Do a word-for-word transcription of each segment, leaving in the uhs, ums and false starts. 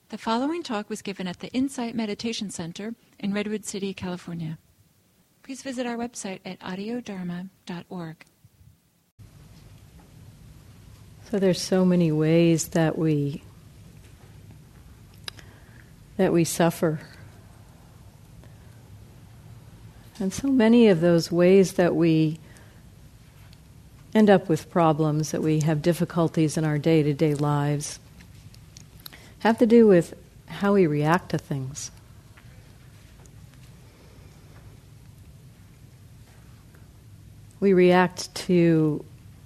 The following talk was given at the Insight Meditation Center in Redwood City, California. Please visit our website at audio dharma dot org. So there's so many ways that we that we suffer. And so many of those ways that we end up with problems, that we have difficulties in our day-to-day lives, have to do with how we react to things. We react to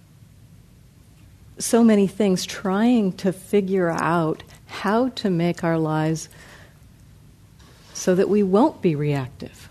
so many things, trying to figure out how to make our lives so that we won't be reactive.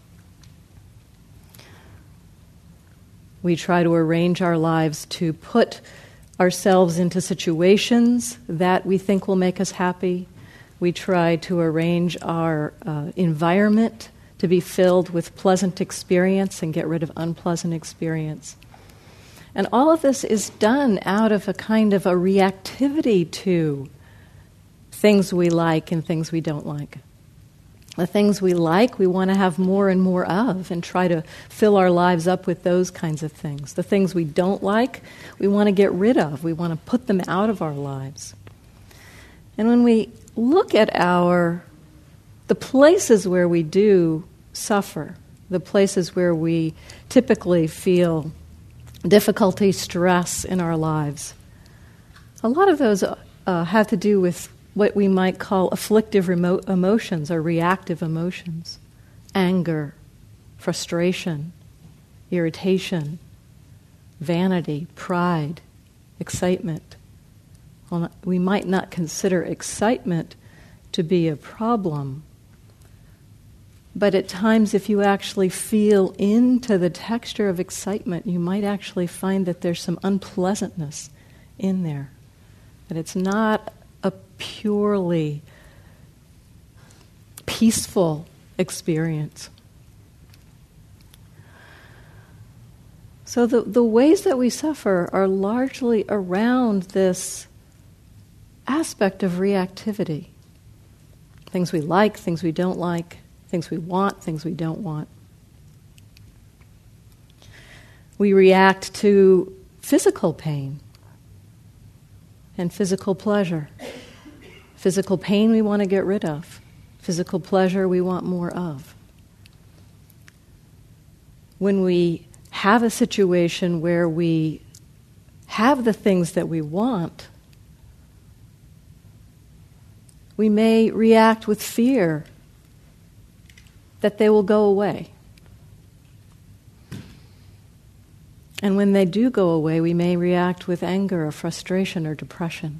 We try to arrange our lives to put ourselves into situations that we think will make us happy. We try to arrange our uh, environment to be filled with pleasant experience and get rid of unpleasant experience. And all of this is done out of a kind of a reactivity to things we like and things we don't like. The things we like, we want to have more and more of and try to fill our lives up with those kinds of things. The things we don't like, we want to get rid of. We want to put them out of our lives. And when we look at our, the places where we do suffer, the places where we typically feel difficulty, stress in our lives, a lot of those uh, have to do with what we might call afflictive remo- emotions or reactive emotions. Anger, frustration, irritation, vanity, pride, excitement. Well, we might not consider excitement to be a problem, but at times if you actually feel into the texture of excitement, you might actually find that there's some unpleasantness in there, that it's not a purely peaceful experience. So the, the ways that we suffer are largely around this aspect of reactivity. Things we like, things we don't like, things we want, things we don't want. We react to physical pain and physical pleasure. Physical pain we want to get rid of. Physical pleasure we want more of. When we have a situation where we have the things that we want, we may react with fear that they will go away. And when they do go away, we may react with anger or frustration or depression.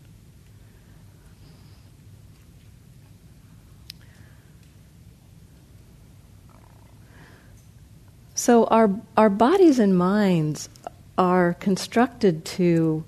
So our our bodies and minds are constructed to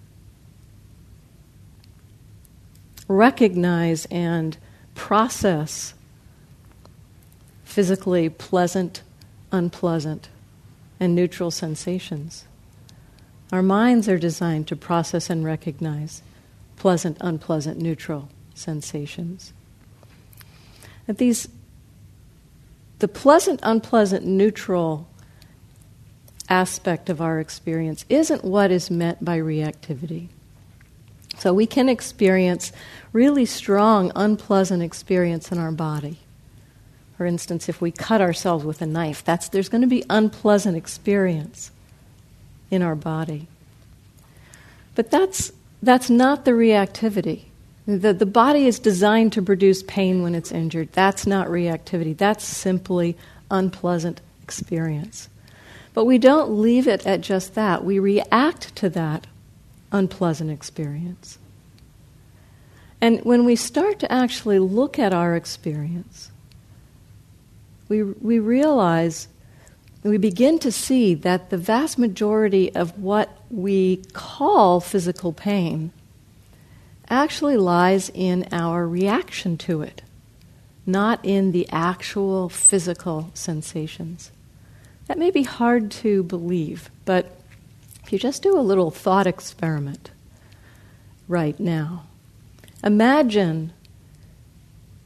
recognize and process physically pleasant, unpleasant, and neutral sensations. Our minds are designed to process and recognize pleasant, unpleasant, neutral sensations. That these, the pleasant, unpleasant, neutral aspect of our experience isn't what is meant by reactivity. So we can experience really strong, unpleasant experience in our body. For instance, if we cut ourselves with a knife, that's there's going to be unpleasant experience in our body. But that's that's not the reactivity. The, the body is designed to produce pain when it's injured. That's not reactivity. That's simply unpleasant experience. But we don't leave it at just that. We react to that unpleasant experience. And when we start to actually look at our experience, we we realize, we begin to see that the vast majority of what we call physical pain actually lies in our reaction to it, not in the actual physical sensations. That may be hard to believe, but if you just do a little thought experiment right now, imagine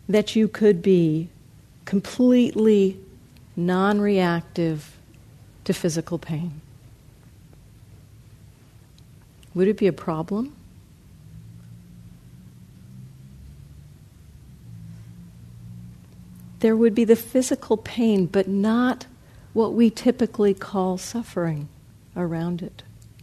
that you could be completely non-reactive to physical pain? Would it be a problem? There would be the physical pain, but not what we typically call suffering around it.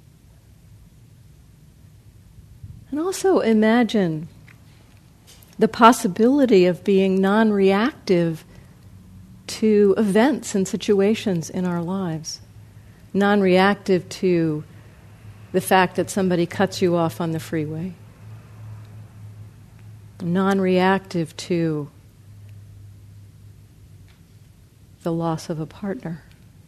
And also imagine the possibility of being non-reactive to events and situations in our lives. Non-reactive to the fact that somebody cuts you off on the freeway. Non-reactive to the loss of a partner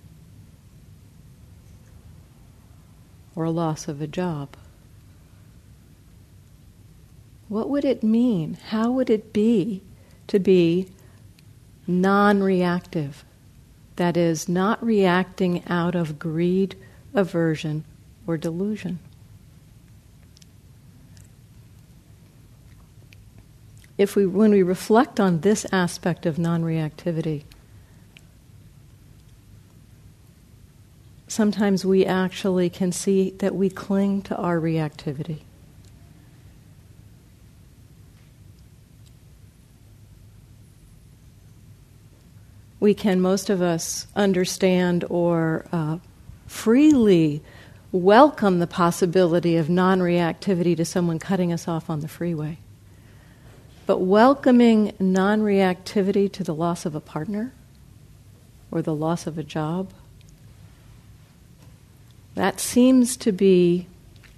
or a loss of a job. What would it mean? How would it be to be non-reactive? That is, not reacting out of greed, aversion, or delusion. If we, when we reflect on this aspect of non-reactivity, sometimes we actually can see that we cling to our reactivity. We can, most of us, understand or uh, freely welcome the possibility of non-reactivity to someone cutting us off on the freeway. But welcoming non-reactivity to the loss of a partner or the loss of a job, that seems to be,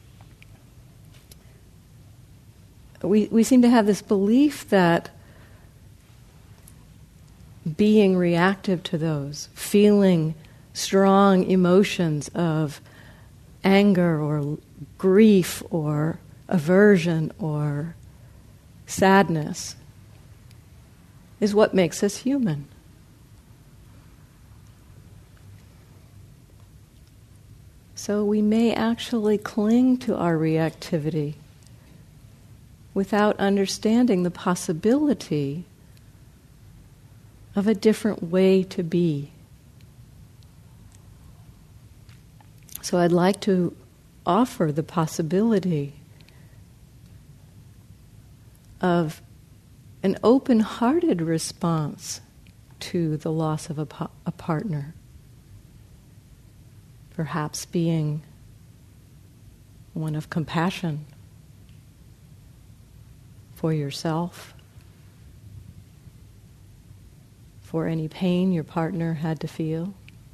we, we seem to have this belief that being reactive to those, feeling strong emotions of anger or grief or aversion or sadness, is what makes us human. So we may actually cling to our reactivity without understanding the possibility of a different way to be. So I'd like to offer the possibility of an open-hearted response to the loss of a, pa- a partner. Perhaps being one of compassion for yourself, for any pain your partner had to feel.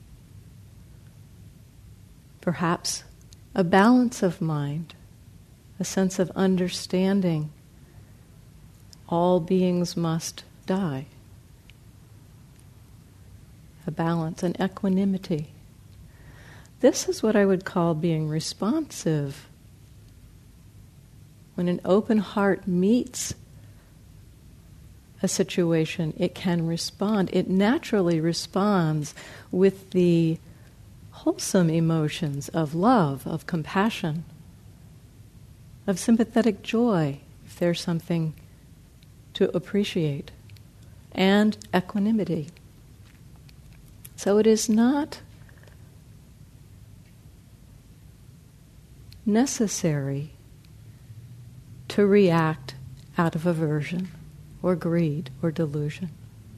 Perhaps a balance of mind, a sense of understanding all beings must die. A balance, an equanimity. This is what I would call being responsive. When an open heart meets a situation, it can respond. It naturally responds with the wholesome emotions of love, of compassion, of sympathetic joy, if there's something to appreciate, and equanimity. So it is not necessary to react out of aversion or greed or delusion.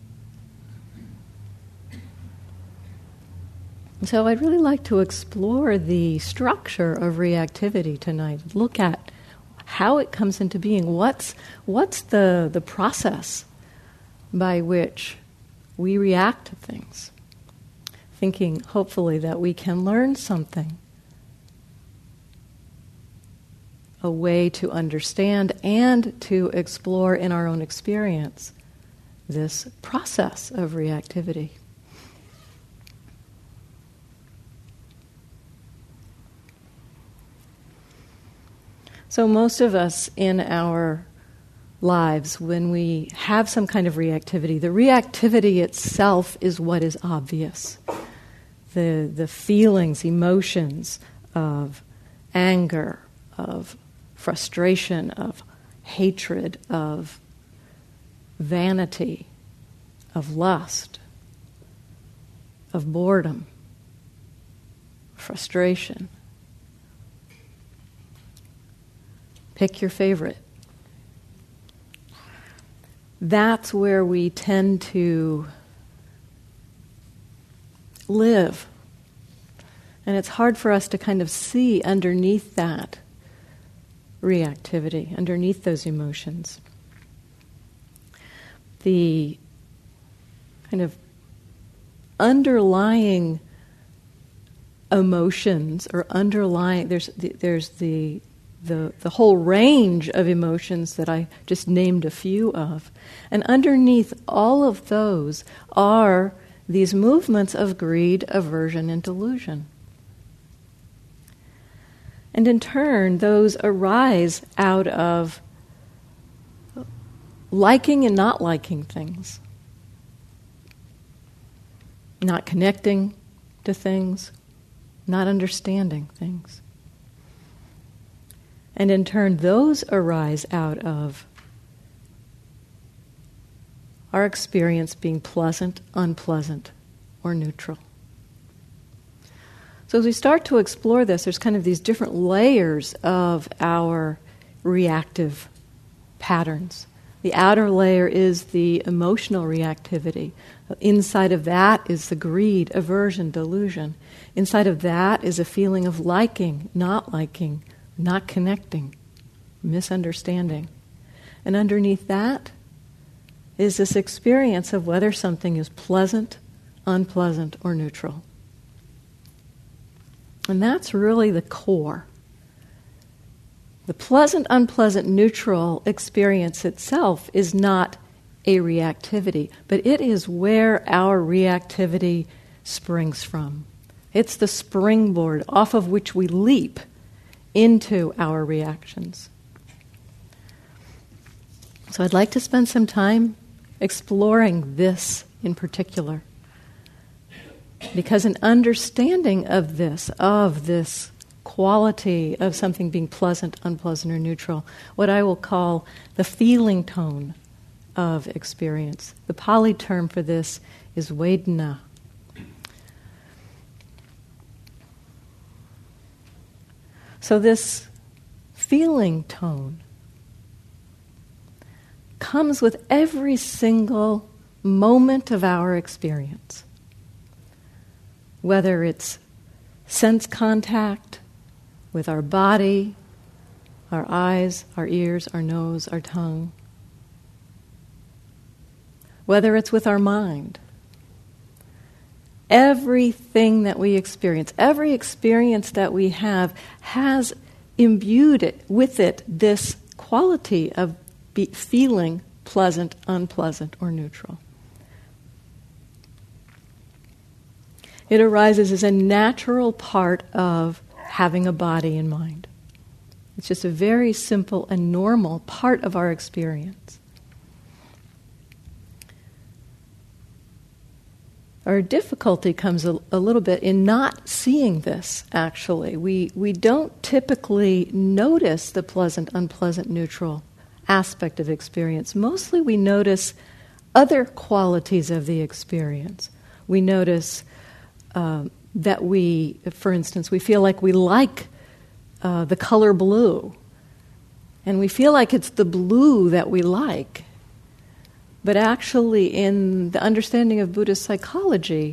So I'd really like to explore the structure of reactivity tonight. Look at how it comes into being. What's what's the, the process by which we react to things? Thinking, hopefully, that we can learn something. A way to understand and to explore in our own experience this process of reactivity. So most of us in our lives, when we have some kind of reactivity, the reactivity itself is what is obvious. The, the feelings, emotions of anger, of frustration, of hatred, of vanity, of lust, of boredom, frustration. Pick your favorite. That's where we tend to live. And it's hard for us to kind of see underneath that reactivity, underneath those emotions. The kind of underlying emotions or underlying, there's the, there's the, the the whole range of emotions that I just named a few of. And underneath all of those are these movements of greed, aversion, and delusion. And in turn, those arise out of liking and not liking things, not connecting to things, not understanding things. And in turn, those arise out of our experience being pleasant, unpleasant, or neutral. So as we start to explore this, there's kind of these different layers of our reactive patterns. The outer layer is the emotional reactivity. Inside of that is the greed, aversion, delusion. Inside of that is a feeling of liking, not liking, not connecting, misunderstanding. And underneath that is this experience of whether something is pleasant, unpleasant, or neutral. And that's really the core. The pleasant, unpleasant, neutral experience itself is not a reactivity, but it is where our reactivity springs from. It's the springboard off of which we leap into our reactions. So I'd like to spend some time exploring this in particular. Because an understanding of this, of this quality of something being pleasant, unpleasant, or neutral, what I will call the feeling tone of experience. The Pali term for this is Vedana. So this feeling tone comes with every single moment of our experience. Whether it's sense contact with our body, our eyes, our ears, our nose, our tongue. Whether it's with our mind. Everything that we experience, every experience that we have has imbued it, with it this quality of be feeling pleasant, unpleasant, or neutral. It arises as a natural part of having a body and mind. It's just a very simple and normal part of our experience. Our difficulty comes a, a little bit in not seeing this, actually. We, we don't typically notice the pleasant, unpleasant, neutral aspect of experience. Mostly we notice other qualities of the experience. We notice Uh, that we, for instance, we feel like we like uh, the color blue. And we feel like it's the blue that we like. But actually, in the understanding of Buddhist psychology,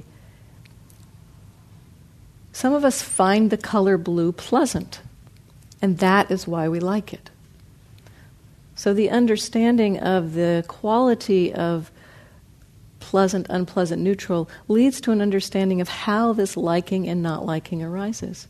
some of us find the color blue pleasant. And that is why we like it. So the understanding of the quality of pleasant, unpleasant, neutral leads to an understanding of how this liking and not liking arises.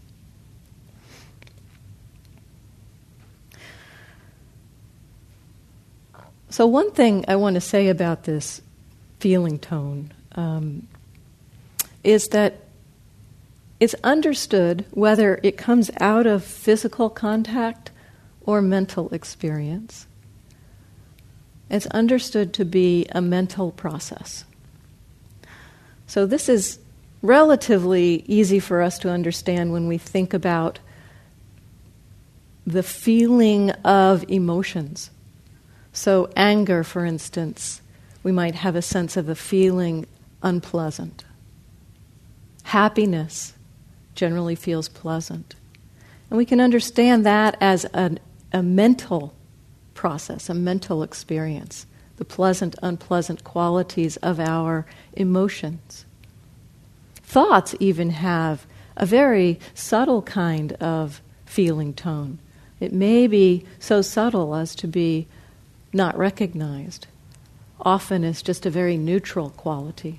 So one thing I want to say about this feeling tone um, is that it's understood whether it comes out of physical contact or mental experience. It's understood to be a mental process. So this is relatively easy for us to understand when we think about the feeling of emotions. So anger, for instance, we might have a sense of a feeling unpleasant. Happiness generally feels pleasant. And we can understand that as a, a mental process, a mental experience, the pleasant, unpleasant qualities of our emotions. Thoughts even have a very subtle kind of feeling tone. It may be so subtle as to be not recognized. Often it's just a very neutral quality.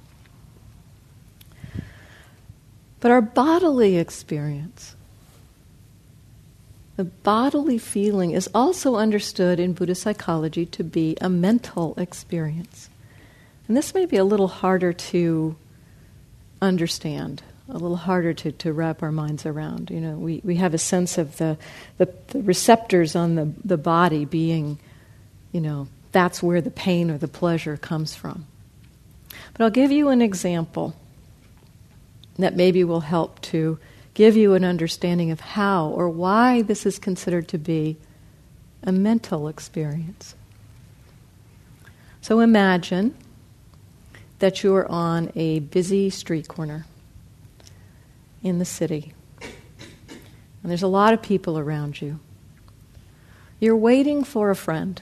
But our bodily experience, the bodily feeling, is also understood in Buddhist psychology to be a mental experience. And this may be a little harder to understand, a little harder to, to wrap our minds around. You know, we, we have a sense of the, the, the receptors on the, the body being, you know, that's where the pain or the pleasure comes from. But I'll give you an example that maybe will help to give you an understanding of how or why this is considered to be a mental experience. So imagine that you're on a busy street corner in the city, and there's a lot of people around you. You're waiting for a friend,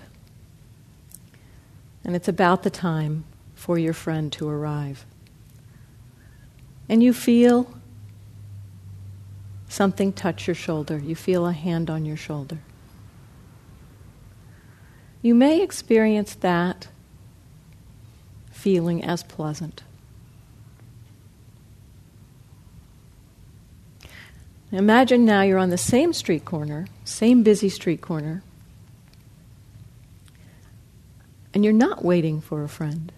and it's about the time for your friend to arrive. And you feel something touch your shoulder. You feel a hand on your shoulder. You may experience that feeling as pleasant. Imagine now you're on the same street corner, same busy street corner, and you're not waiting for a friend,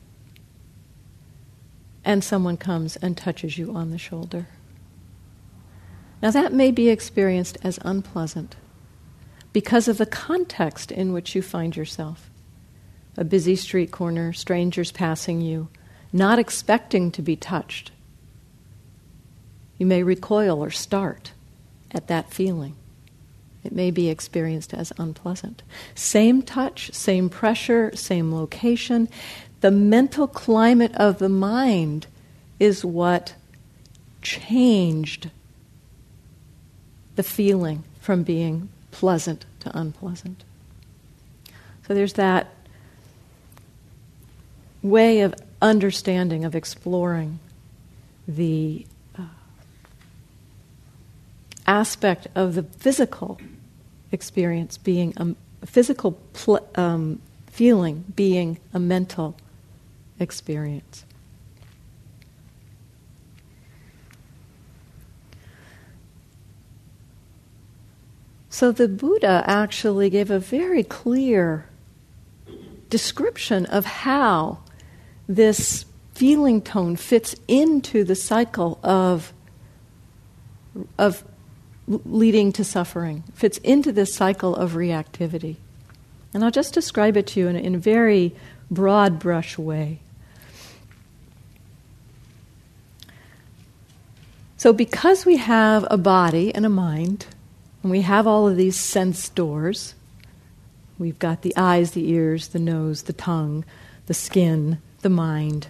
and someone comes and touches you on the shoulder. Now that may be experienced as unpleasant because of the context in which you find yourself. A busy street corner, strangers passing you, not expecting to be touched. You may recoil or start at that feeling. It may be experienced as unpleasant. Same touch, same pressure, same location. The mental climate of the mind is what changed the feeling from being pleasant to unpleasant. So there's that way of understanding, of exploring the uh, aspect of the physical experience being a, a physical pl- um, feeling being a mental experience. So the Buddha actually gave a very clear description of how this feeling tone fits into the cycle of, of leading to suffering, fits into this cycle of reactivity. And I'll just describe it to you in, in a very broad brush way. So because we have a body and a mind, and we have all of these sense doors, we've got the eyes, the ears, the nose, the tongue, the skin, the mind.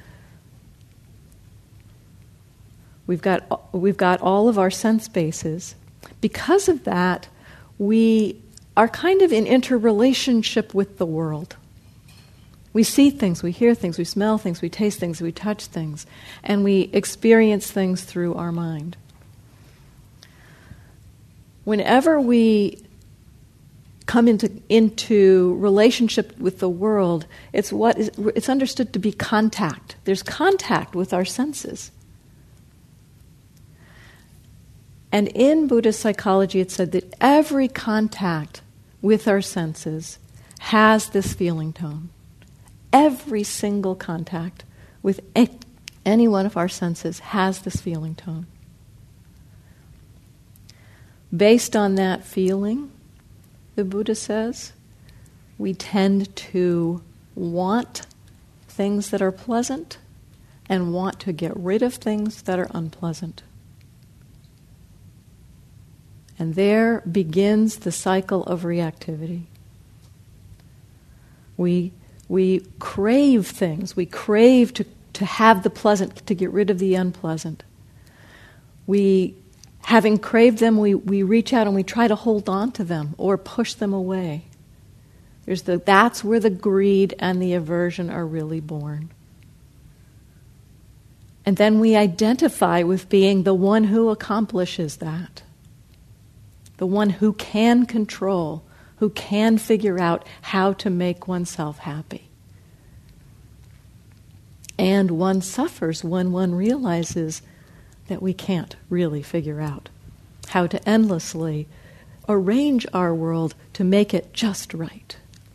We've got we've got all of our sense bases. Because of that, we are kind of in interrelationship with the world. We see things, we hear things, we smell things, we taste things, we touch things, and we experience things through our mind. Whenever we come into into relationship with the world, it's what is it's understood to be contact. There's contact with our senses. And in Buddhist psychology, it's said that every contact with our senses has this feeling tone. Every single contact with a, any one of our senses has this feeling tone. Based on that feeling, the Buddha says, we tend to want things that are pleasant and want to get rid of things that are unpleasant. And there begins the cycle of reactivity. We We crave things. We crave to, to have the pleasant, to get rid of the unpleasant. We, having craved them, we, we reach out and we try to hold on to them or push them away. There's the, that's where the greed and the aversion are really born. And then we identify with being the one who accomplishes that. The one who can control, who can figure out how to make oneself happy. And one suffers when one realizes that we can't really figure out how to endlessly arrange our world to make it just right.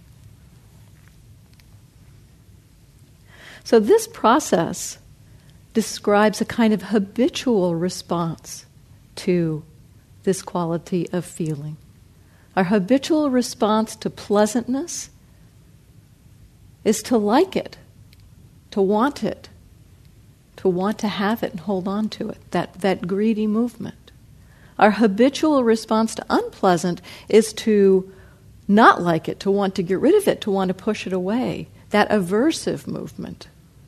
So this process describes a kind of habitual response to this quality of feeling. Our habitual response to pleasantness is to like it, to want it, to want to have it and hold on to it, that, that greedy movement. Our habitual response to unpleasant is to not like it, to want to get rid of it, to want to push it away, that aversive movement.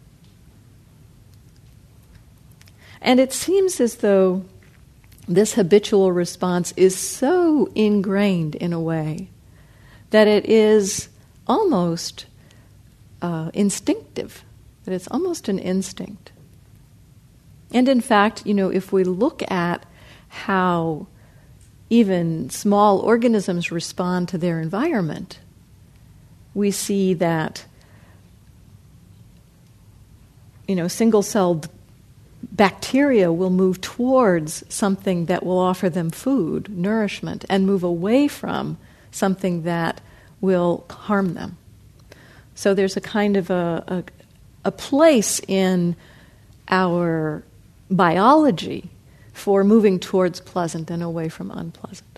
And it seems as though this habitual response is so ingrained in a way that it is almost uh, instinctive, that it's almost an instinct. And in fact, you know, if we look at how even small organisms respond to their environment, we see that, you know, single-celled bacteria will move towards something that will offer them food, nourishment, and move away from something that will harm them. So there's a kind of a, a, a place in our biology for moving towards pleasant and away from unpleasant.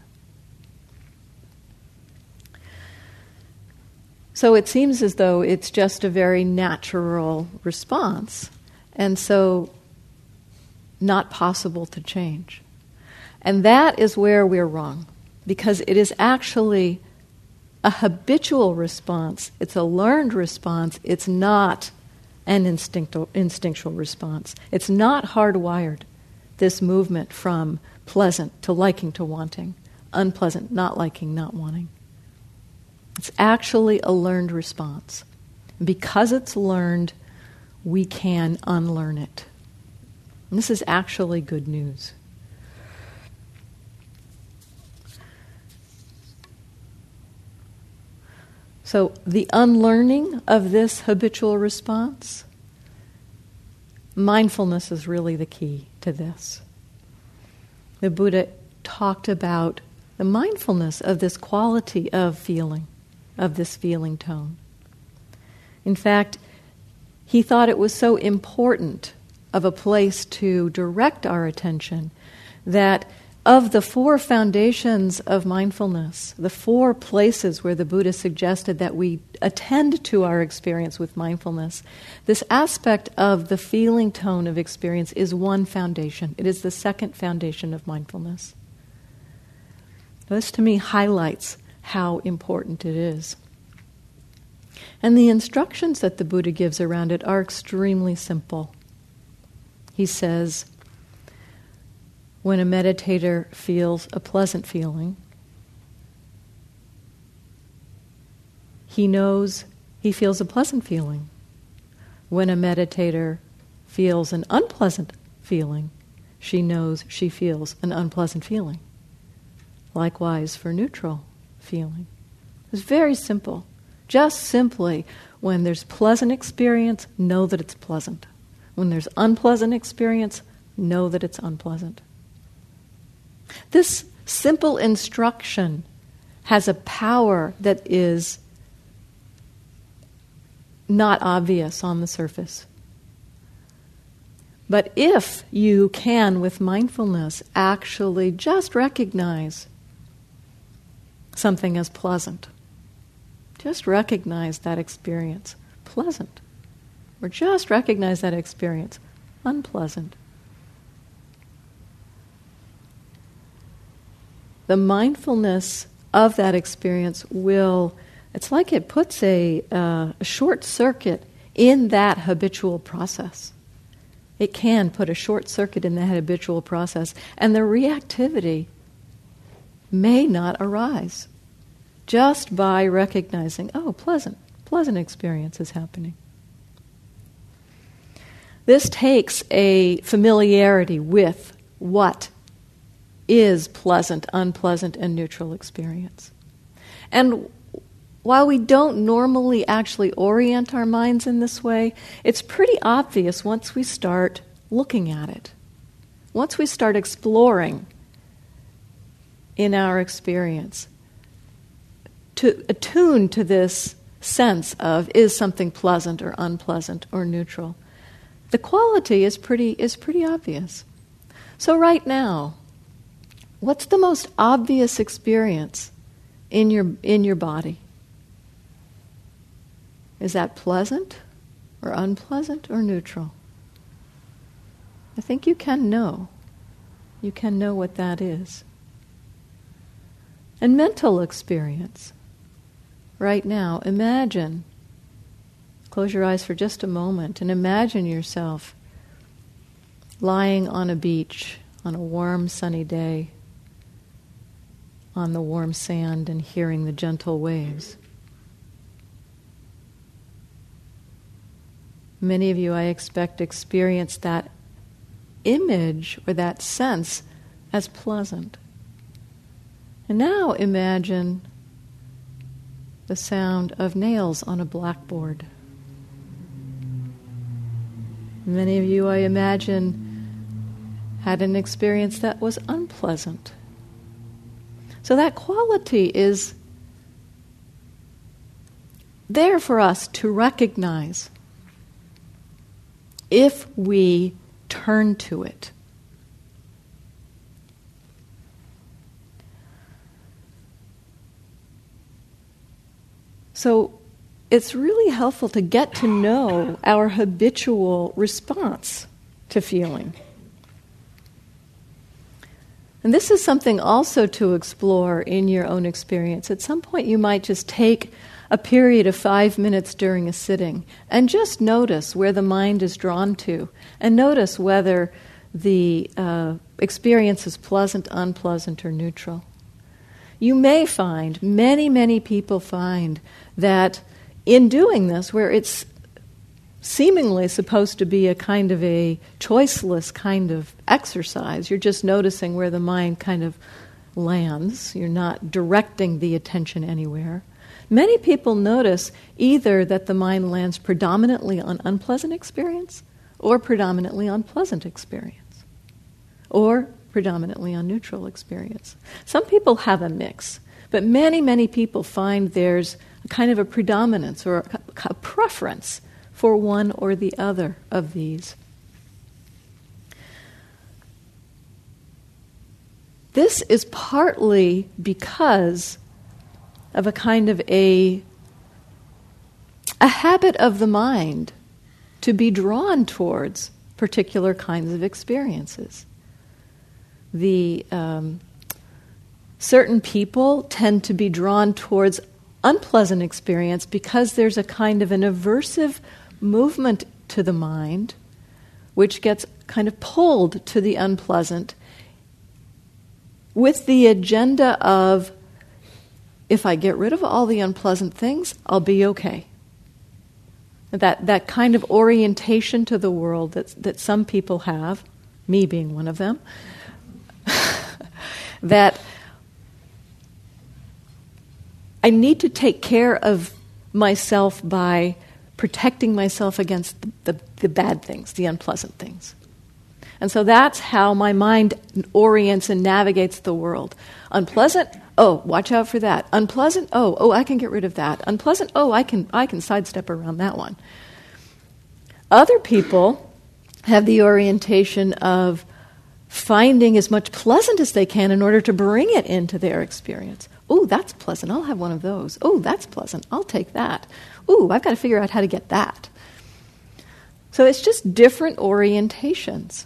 So it seems as though it's just a very natural response, and so not possible to change. And that is where we're wrong, because it is actually a habitual response. It's a learned response. It's not an instinctual, instinctual response. It's not hardwired, this movement from pleasant to liking to wanting, unpleasant, not liking, not wanting. It's actually a learned response. Because it's learned, we can unlearn it. And this is actually good news. So the unlearning of this habitual response, mindfulness is really the key to this. The Buddha talked about the mindfulness of this quality of feeling, of this feeling tone. In fact, he thought it was so important of a place to direct our attention that of the four foundations of mindfulness, the four places where the Buddha suggested that we attend to our experience with mindfulness, this aspect of the feeling tone of experience is one foundation. It is the second foundation of mindfulness. This, to me, highlights how important it is. And the instructions that the Buddha gives around it are extremely simple. He says, when a meditator feels a pleasant feeling, he knows he feels a pleasant feeling. When a meditator feels an unpleasant feeling, she knows she feels an unpleasant feeling. Likewise for neutral feeling. It's very simple. Just simply, when there's pleasant experience, know that it's pleasant. When there's unpleasant experience, know that it's unpleasant. This simple instruction has a power that is not obvious on the surface. But if you can, with mindfulness, actually just recognize something as pleasant, just recognize that experience pleasant, or just recognize that experience unpleasant, the mindfulness of that experience will it's like it puts a, uh, a short circuit in that habitual process. It can put a short circuit in that habitual process, and the reactivity may not arise just by recognizing, oh, pleasant, pleasant experience is happening. This takes a familiarity with what is pleasant, unpleasant, and neutral experience. And while we don't normally actually orient our minds in this way, it's pretty obvious once we start looking at it. Once we start exploring in our experience, to attune to this sense of, is something pleasant or unpleasant or neutral, the quality is pretty is pretty obvious. So right now, what's the most obvious experience in your in your body? Is that pleasant or unpleasant or neutral? I think you can know. You can know what that is. And mental experience. Right now, imagine, close your eyes for just a moment and imagine yourself lying on a beach on a warm, sunny day, on the warm sand and hearing the gentle waves. Many of you, I expect, experience that image or that sense as pleasant. And now imagine the sound of nails on a blackboard. Many of you, I imagine, had an experience that was unpleasant. So that quality is there for us to recognize if we turn to it. So it's really helpful to get to know our habitual response to feeling. And this is something also to explore in your own experience. At some point you might just take a period of five minutes during a sitting and just notice where the mind is drawn to, and notice whether the uh, experience is pleasant, unpleasant, or neutral. You may find, many, many people find, that in doing this, where it's seemingly supposed to be a kind of a choiceless kind of exercise, you're just noticing where the mind kind of lands, you're not directing the attention anywhere. Many people notice either that the mind lands predominantly on unpleasant experience or predominantly on pleasant experience or predominantly on neutral experience. Some people have a mix, but many, many people find there's a kind of a predominance or a, a preference for one or the other of these. This is partly because of a kind of a, a habit of the mind to be drawn towards particular kinds of experiences. The um, certain people tend to be drawn towards unpleasant experience because there's a kind of an aversive movement to the mind which gets kind of pulled to the unpleasant with the agenda of, if I get rid of all the unpleasant things, I'll be okay. That that kind of orientation to the world that that some people have, me being one of them, that I need to take care of myself by protecting myself against the, the, the bad things, the unpleasant things. And so that's how my mind orients and navigates the world. Unpleasant? Oh, watch out for that. Unpleasant? Oh, oh, I can get rid of that. Unpleasant? Oh, I can I can sidestep around that one. Other people have the orientation of finding as much pleasant as they can in order to bring it into their experience. Oh, that's pleasant. I'll have one of those. Oh, that's pleasant. I'll take that. Oh, I've got to figure out how to get that. So it's just different orientations.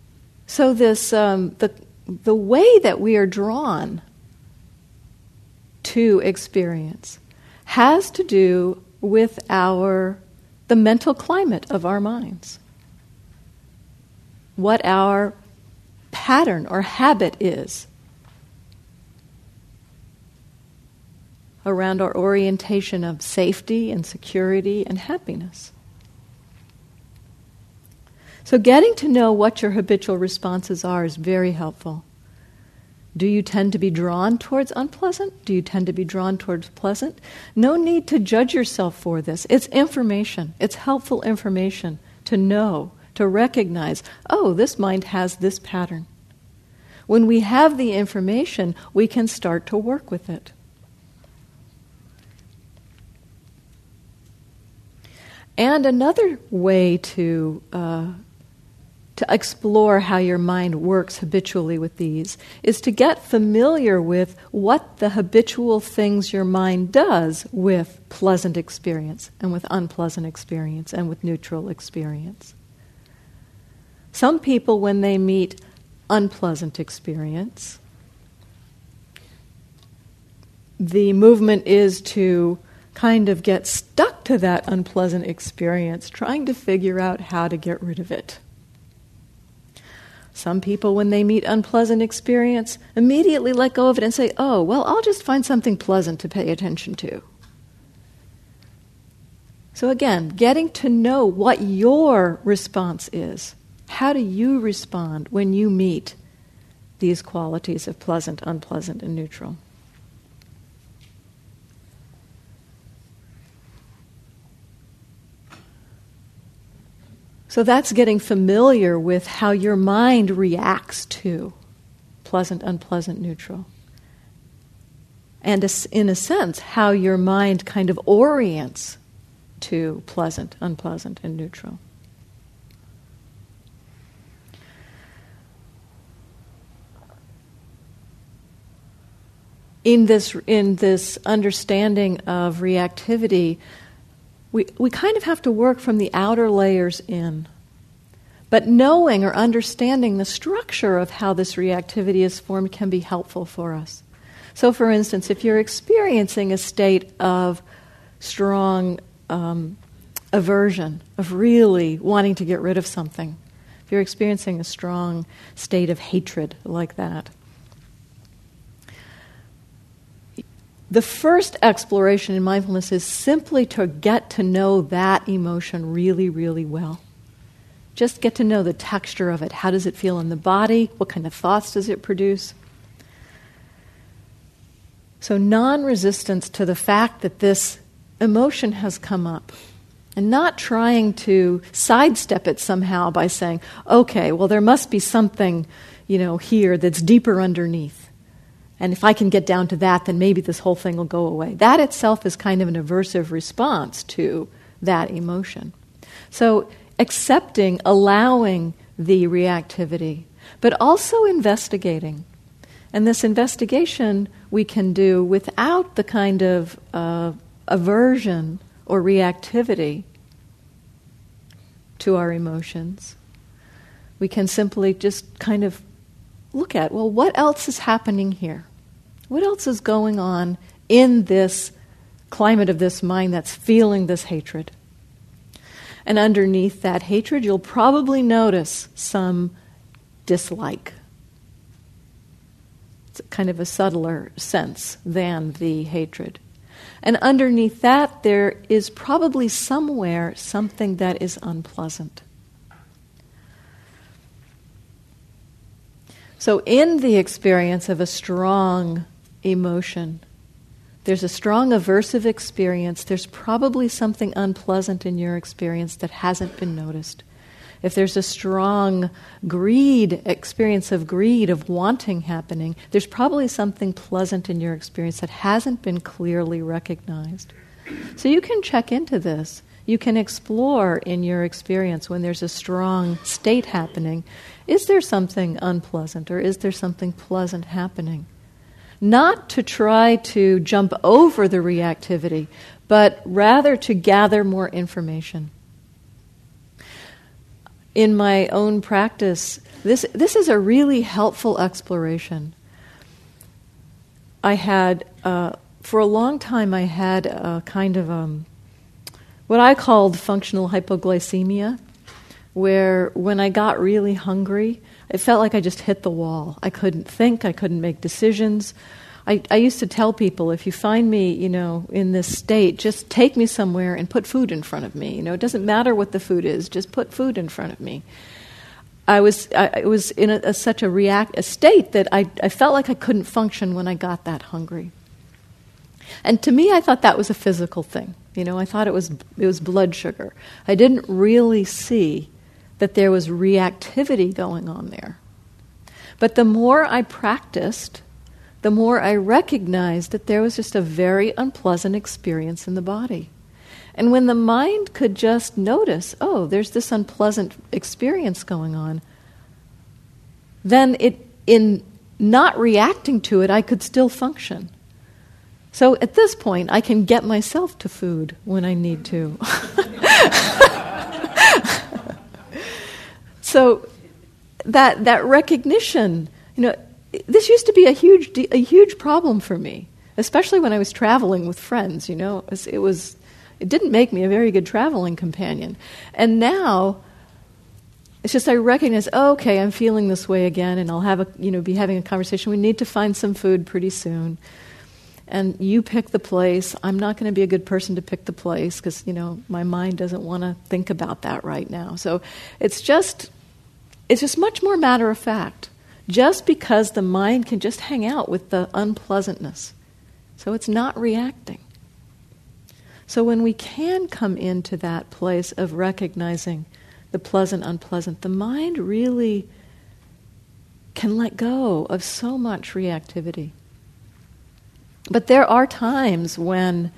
So this um, the the way that we are drawn to experience has to do with our the mental climate of our minds. What our pattern or habit is around our orientation of safety and security and happiness. So getting to know what your habitual responses are is very helpful. Do you tend to be drawn towards unpleasant? Do you tend to be drawn towards pleasant? No need to judge yourself for this. It's information. It's helpful information to know, to recognize, oh, this mind has this pattern. When we have the information, we can start to work with it. And another way to uh, to explore how your mind works habitually with these is to get familiar with what the habitual things your mind does with pleasant experience and with unpleasant experience and with neutral experience. Some people, when they meet unpleasant experience, the movement is to kind of get stuck to that unpleasant experience, trying to figure out how to get rid of it. Some people, when they meet unpleasant experience, immediately let go of it and say, oh, well, I'll just find something pleasant to pay attention to. So again, getting to know what your response is. How do you respond when you meet these qualities of pleasant, unpleasant, and neutral? So that's getting familiar with how your mind reacts to pleasant, unpleasant, neutral. And in a sense, how your mind kind of orients to pleasant, unpleasant, and neutral. In this, in this understanding of reactivity, We we kind of have to work from the outer layers in. But knowing or understanding the structure of how this reactivity is formed can be helpful for us. So for instance, if you're experiencing a state of strong um, aversion, of really wanting to get rid of something, if you're experiencing a strong state of hatred like that, the first exploration in mindfulness is simply to get to know that emotion really, really well. Just get to know the texture of it. How does it feel in the body? What kind of thoughts does it produce? So non-resistance to the fact that this emotion has come up, and not trying to sidestep it somehow by saying, okay, well, there must be something, you know, here that's deeper underneath. And if I can get down to that, then maybe this whole thing will go away. That itself is kind of an aversive response to that emotion. So accepting, allowing the reactivity, but also investigating. And this investigation we can do without the kind of uh, aversion or reactivity to our emotions. We can simply just kind of look at, well, what else is happening here? What else is going on in this climate of this mind that's feeling this hatred? And underneath that hatred, you'll probably notice some dislike. It's kind of a subtler sense than the hatred. And underneath that, there is probably somewhere something that is unpleasant. So in the experience of a strong emotion, there's a strong aversive experience, there's probably something unpleasant in your experience that hasn't been noticed. If there's a strong greed, experience of greed, of wanting happening, there's probably something pleasant in your experience that hasn't been clearly recognized. So you can check into this. You can explore in your experience when there's a strong state happening, is there something unpleasant or is there something pleasant happening? Not to try to jump over the reactivity, but rather to gather more information. In my own practice, this this is a really helpful exploration. I had uh, for a long time I had a kind of um, what I called functional hypoglycemia, where when I got really hungry, it felt like I just hit the wall. I couldn't think, I couldn't make decisions. I, I used to tell people, if you find me, you know, in this state, just take me somewhere and put food in front of me. You know, it doesn't matter what the food is, just put food in front of me. I was I was in a, a, such a react a state that I, I felt like I couldn't function when I got that hungry. And to me, I thought that was a physical thing. You know, I thought it was it was blood sugar. I didn't really see that there was reactivity going on there. But the more I practiced, the more I recognized that there was just a very unpleasant experience in the body. And when the mind could just notice, oh, there's this unpleasant experience going on, then it, in not reacting to it, I could still function. So at this point, I can get myself to food when I need to. So that that recognition, you know, this used to be a huge a huge problem for me, especially when I was traveling with friends. You know, it was, it was it didn't make me a very good traveling companion. And now it's just I recognize, oh, okay, I'm feeling this way again, and I'll have a you know be having a conversation. We need to find some food pretty soon. And you pick the place. I'm not going to be a good person to pick the place because, you know, my mind doesn't want to think about that right now. So it's just, it's just much more matter of fact, just because the mind can just hang out with the unpleasantness. So it's not reacting. So when we can come into that place of recognizing the pleasant, unpleasant, the mind really can let go of so much reactivity. But there are times when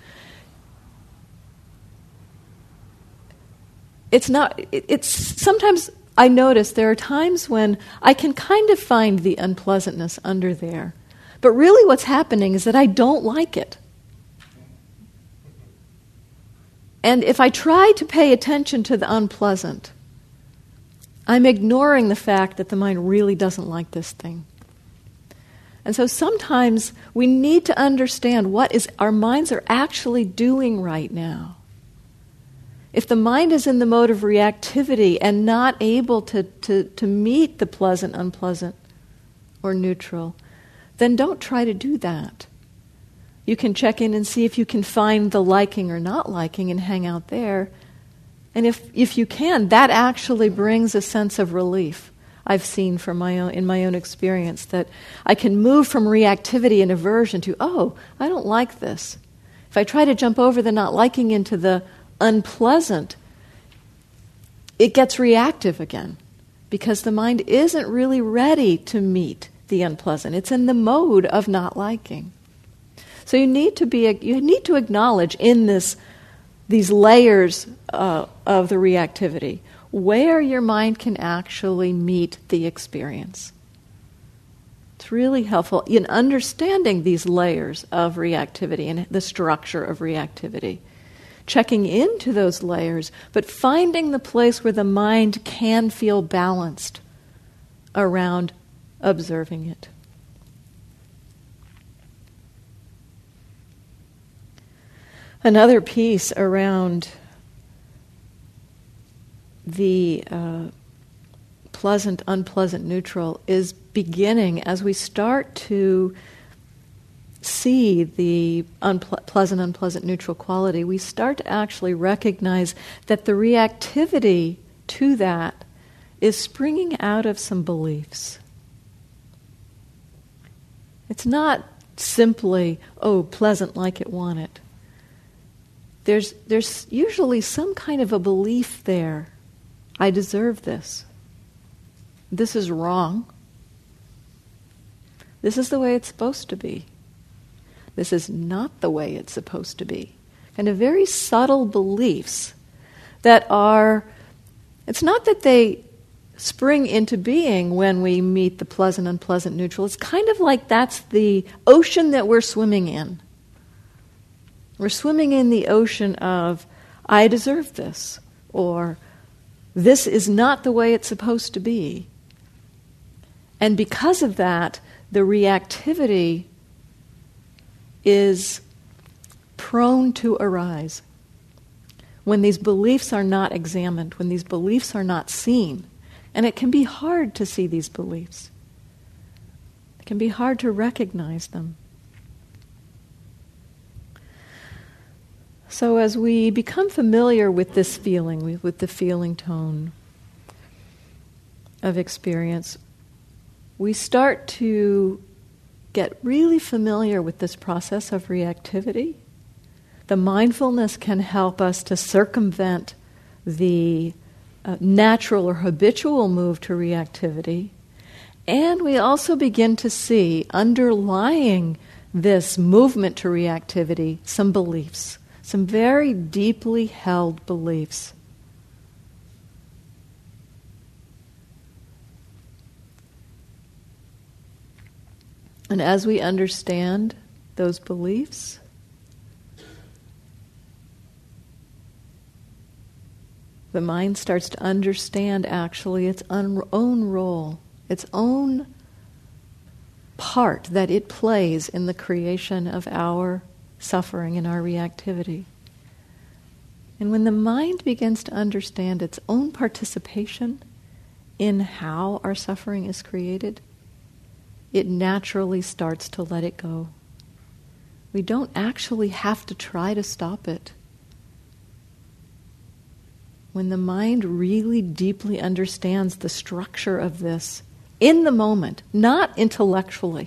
it's not, it, it's sometimes I notice there are times when I can kind of find the unpleasantness under there. But really what's happening is that I don't like it. And if I try to pay attention to the unpleasant, I'm ignoring the fact that the mind really doesn't like this thing. And so sometimes we need to understand what is our minds are actually doing right now. If the mind is in the mode of reactivity and not able to, to, to meet the pleasant, unpleasant, or neutral, then don't try to do that. You can check in and see if you can find the liking or not liking and hang out there. And if, if you can, that actually brings a sense of relief. I've seen from my own, in my own experience that I can move from reactivity and aversion to, oh, I don't like this. If I try to jump over the not liking into the unpleasant, it gets reactive again because the mind isn't really ready to meet the unpleasant. It's in the mode of not liking. So you need to be you need to acknowledge in this these layers uh, of the reactivity where your mind can actually meet the experience. It's really helpful in understanding these layers of reactivity and the structure of reactivity. Checking into those layers, but finding the place where the mind can feel balanced around observing it. Another piece around the uh, pleasant, unpleasant, neutral is beginning as we start to see the unple- pleasant, unpleasant, neutral quality, we start to actually recognize that the reactivity to that is springing out of some beliefs. It's not simply, oh, pleasant like it, want it. There's, there's usually some kind of a belief there. I deserve this. This is wrong. This is the way it's supposed to be. This is not the way it's supposed to be. And a very subtle beliefs that are, it's not that they spring into being when we meet the pleasant, unpleasant, neutral. It's kind of like that's the ocean that we're swimming in. We're swimming in the ocean of, I deserve this, or this is not the way it's supposed to be. And because of that, the reactivity is prone to arise. When these beliefs are not examined, when these beliefs are not seen, and it can be hard to see these beliefs. It can be hard to recognize them. So as we become familiar with this feeling, with the feeling tone of experience, we start to get really familiar with this process of reactivity. The mindfulness can help us to circumvent the uh, natural or habitual move to reactivity. And we also begin to see underlying this movement to reactivity some beliefs, some very deeply held beliefs. And as we understand those beliefs, the mind starts to understand actually its own role, its own part that it plays in the creation of our suffering and our reactivity. And when the mind begins to understand its own participation in how our suffering is created, it naturally starts to let it go. We don't actually have to try to stop it. When the mind really deeply understands the structure of this in the moment, not intellectually,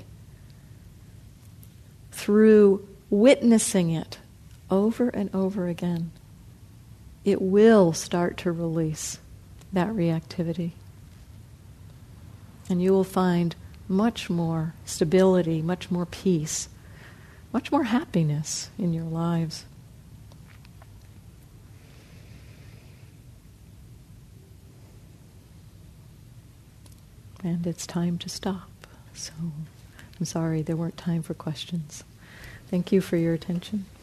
through witnessing it over and over again, it will start to release that reactivity. And you will find much more stability, much more peace, much more happiness in your lives. And it's time to stop. So I'm sorry there weren't time for questions. Thank you for your attention.